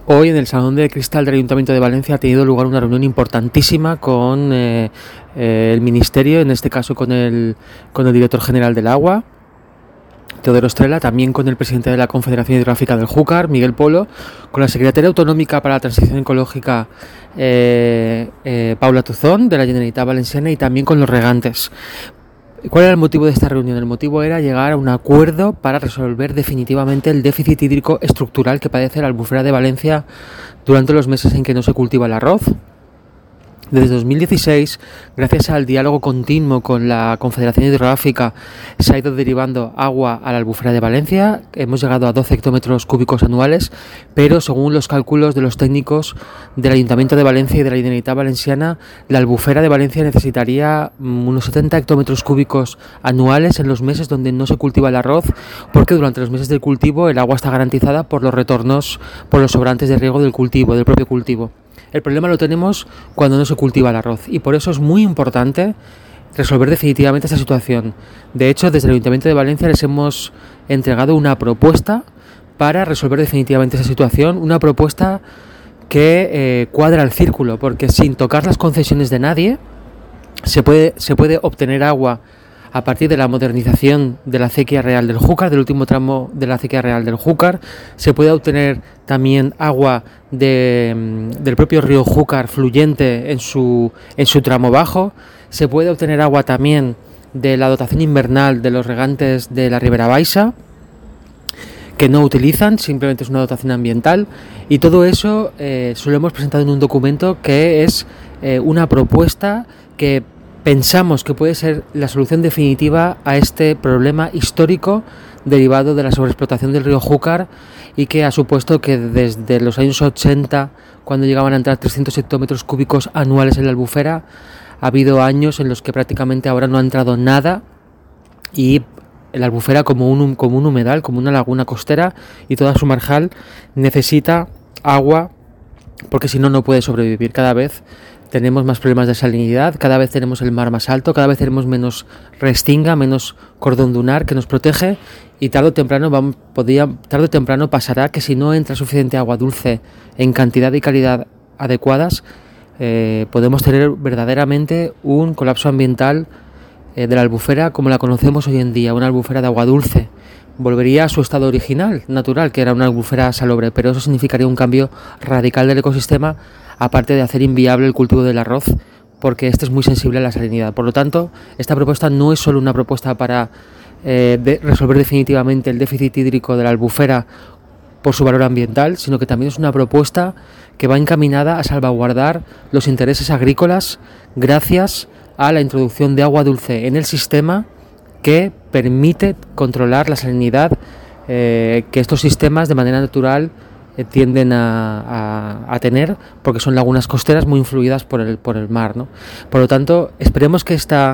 Hoy en el Salón de Cristal del Ayuntamiento de Valencia ha tenido lugar una reunión importantísima con el Ministerio, en este caso con el Director General del Agua, Teodoro Estrella, también con el presidente de la Confederación Hidrográfica del Júcar, Miguel Polo, con la Secretaria Autonómica para la Transición Ecológica, Paula Tuzón, de la Generalitat Valenciana, y también con los regantes. ¿Cuál era el motivo de esta reunión? El motivo era llegar a un acuerdo para resolver definitivamente el déficit hídrico estructural que padece la Albufera de Valencia durante los meses en que no se cultiva el arroz. Desde 2016, gracias al diálogo continuo con la Confederación Hidrográfica, se ha ido derivando agua a la Albufera de Valencia. Hemos llegado a 12 hectómetros cúbicos anuales, pero según los cálculos de los técnicos del Ayuntamiento de Valencia y de la Generalitat Valenciana, la Albufera de Valencia necesitaría unos 70 hectómetros cúbicos anuales en los meses donde no se cultiva el arroz, porque durante los meses del cultivo el agua está garantizada por los retornos, por los sobrantes de riego del cultivo, del propio cultivo. El problema lo tenemos cuando no se cultiva el arroz, y por eso es muy importante resolver definitivamente esta situación. De hecho, desde el Ayuntamiento de Valencia les hemos entregado una propuesta para resolver definitivamente esa situación, una propuesta que cuadra el círculo, porque sin tocar las concesiones de nadie se puede obtener agua a partir de la modernización de la acequia real del Júcar, del último tramo de la acequia real del Júcar. Se puede obtener también agua del propio río Júcar fluyente en su tramo bajo. Se puede obtener agua también de la dotación invernal de los regantes de la Ribera Baixa, que no utilizan, simplemente es una dotación ambiental, y todo eso se lo hemos presentado en un documento que es una propuesta que pensamos que puede ser la solución definitiva a este problema histórico derivado de la sobreexplotación del río Júcar, y que ha supuesto que desde los años 80, cuando llegaban a entrar 300 hectómetros cúbicos anuales en la Albufera, ha habido años en los que prácticamente ahora no ha entrado nada, y la Albufera, como un humedal, como una laguna costera, y toda su marjal necesita agua, porque si no, no puede sobrevivir. Cada vez tenemos más problemas de salinidad, cada vez tenemos el mar más alto, cada vez tenemos menos restinga, menos cordón dunar que nos protege, y tarde o temprano pasará que si no entra suficiente agua dulce en cantidad y calidad adecuadas, podemos tener verdaderamente un colapso ambiental de la Albufera como la conocemos hoy en día, una albufera de agua dulce. Volvería a su estado original, natural, que era una albufera salobre, pero eso significaría un cambio radical del ecosistema, aparte de hacer inviable el cultivo del arroz, porque este es muy sensible a la salinidad. Por lo tanto, esta propuesta no es solo una propuesta para resolver definitivamente el déficit hídrico de la Albufera por su valor ambiental, sino que también es una propuesta que va encaminada a salvaguardar los intereses agrícolas gracias a la introducción de agua dulce en el sistema, que permite controlar la salinidad que estos sistemas de manera natural tienden a tener, porque son lagunas costeras muy influidas por el mar, ¿no? Por lo tanto, esperemos que esta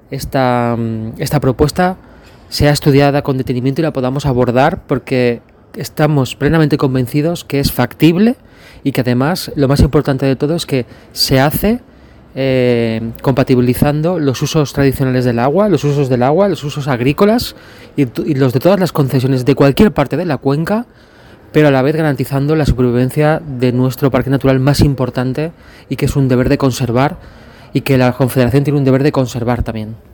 propuesta sea estudiada con detenimiento y la podamos abordar, porque estamos plenamente convencidos que es factible, y que además lo más importante de todo es que se hace compatibilizando los usos tradicionales del agua, los usos agrícolas y los de todas las concesiones de cualquier parte de la cuenca, pero a la vez garantizando la supervivencia de nuestro parque natural más importante, y que es un deber de conservar, y que la Confederación tiene un deber de conservar también.